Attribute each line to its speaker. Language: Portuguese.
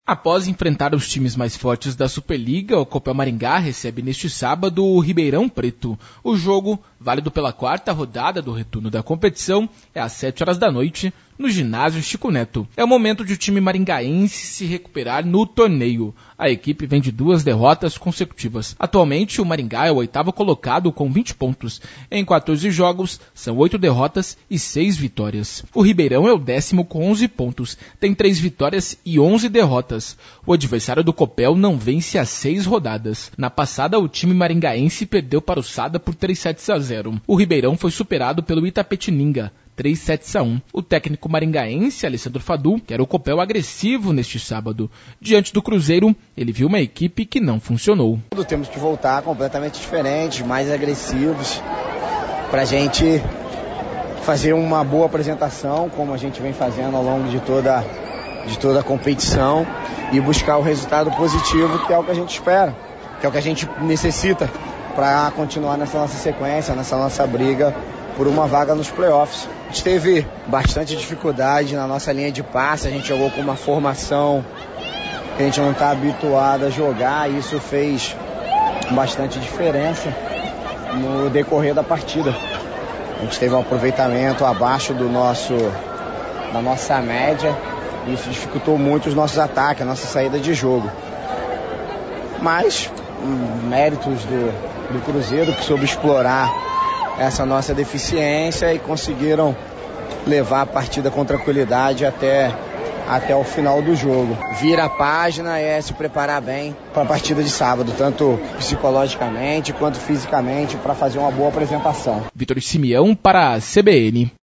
Speaker 1: Após enfrentar os times mais fortes da Superliga, o Copel Maringá recebe neste sábado o Ribeirão Preto. O jogo, válido pela 4ª rodada do retorno da competição, é às 19h, no ginásio Chico Neto. É o momento de o time maringaense se recuperar no torneio. A equipe vem de 2 derrotas consecutivas. Atualmente, o Maringá é o 8º colocado com 20 pontos. Em 14 jogos, são 8 derrotas e 6 vitórias. O Ribeirão é o 10º com 11 pontos. Tem 3 vitórias e 11 derrotas. O adversário do Copel não vence há 6 rodadas. Na passada, o time maringaense perdeu para o Sada por 3-0. O Ribeirão foi superado pelo Itapetininga, 3-1. O técnico maringaense, Alessandro Fadu, quer o Copel agressivo neste sábado. Diante do Cruzeiro, ele viu uma equipe que não funcionou.
Speaker 2: Temos que voltar completamente diferentes, mais agressivos, para a gente fazer uma boa apresentação, como a gente vem fazendo ao longo de toda a competição, e buscar o resultado positivo, que é o que a gente espera, que é o que a gente necessita para continuar nessa nossa sequência, nessa nossa briga por uma vaga nos playoffs. A gente teve bastante dificuldade na nossa linha de passe, a gente jogou com uma formação que a gente não está habituado a jogar, e isso fez bastante diferença no decorrer da partida. A gente teve um aproveitamento abaixo da nossa média, e isso dificultou muito os nossos ataques, a nossa saída de jogo. Mas méritos do Cruzeiro, que soube explorar essa nossa deficiência e conseguiram levar a partida com tranquilidade até o final do jogo. Vira a página é se preparar bem para a partida de sábado, tanto psicologicamente quanto fisicamente, para fazer uma boa apresentação.
Speaker 1: Vitor Simeão para a CBN.